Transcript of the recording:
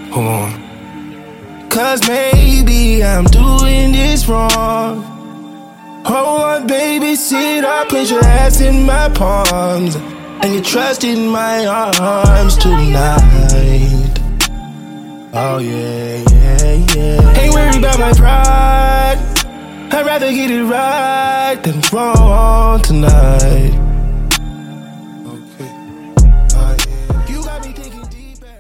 Hold on. Cause maybe I'm doing this wrong. Hold on, baby, sit up, put your ass in my palms, and you trust in my arms tonight. Oh yeah, yeah, yeah. Ain't worried about my pride. I'd rather get it right than wrong tonight.